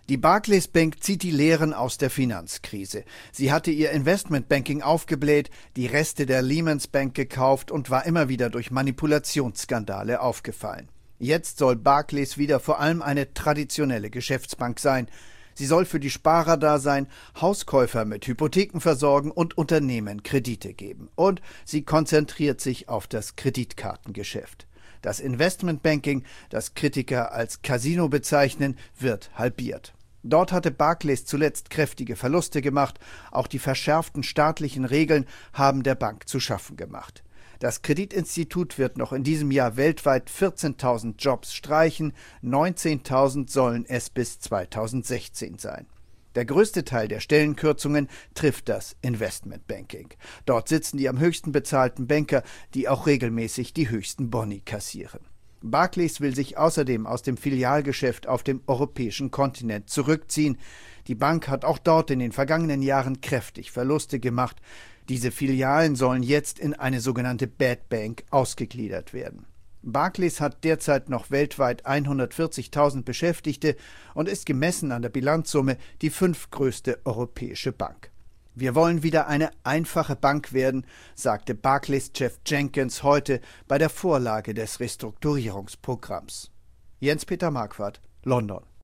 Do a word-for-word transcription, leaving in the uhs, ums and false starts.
Die Barclays Bank zieht die Lehren aus der Finanzkrise. Sie hatte ihr Investmentbanking aufgebläht, die Reste der Lehman Bank gekauft und war immer wieder durch Manipulationsskandale aufgefallen. Jetzt soll Barclays wieder vor allem eine traditionelle Geschäftsbank sein. Sie soll für die Sparer da sein, Hauskäufer mit Hypotheken versorgen und Unternehmen Kredite geben. Und sie konzentriert sich auf das Kreditkartengeschäft. Das Investmentbanking, das Kritiker als Casino bezeichnen, wird halbiert. Dort hatte Barclays zuletzt kräftige Verluste gemacht. Auch die verschärften staatlichen Regeln haben der Bank zu schaffen gemacht. Das Kreditinstitut wird noch in diesem Jahr weltweit vierzehntausend Jobs streichen, neunzehntausend sollen es bis zweitausendsechzehn sein. Der größte Teil der Stellenkürzungen trifft das Investmentbanking. Dort sitzen die am höchsten bezahlten Banker, die auch regelmäßig die höchsten Boni kassieren. Barclays will sich außerdem aus dem Filialgeschäft auf dem europäischen Kontinent zurückziehen. Die Bank hat auch dort in den vergangenen Jahren kräftig Verluste gemacht. Diese Filialen sollen jetzt in eine sogenannte Bad Bank ausgegliedert werden. Barclays hat derzeit noch weltweit hundertvierzigtausend Beschäftigte und ist gemessen an der Bilanzsumme die fünftgrößte europäische Bank. Wir wollen wieder eine einfache Bank werden, sagte Barclays-Chef Jenkins heute bei der Vorlage des Restrukturierungsprogramms. Jens-Peter Marquardt, London.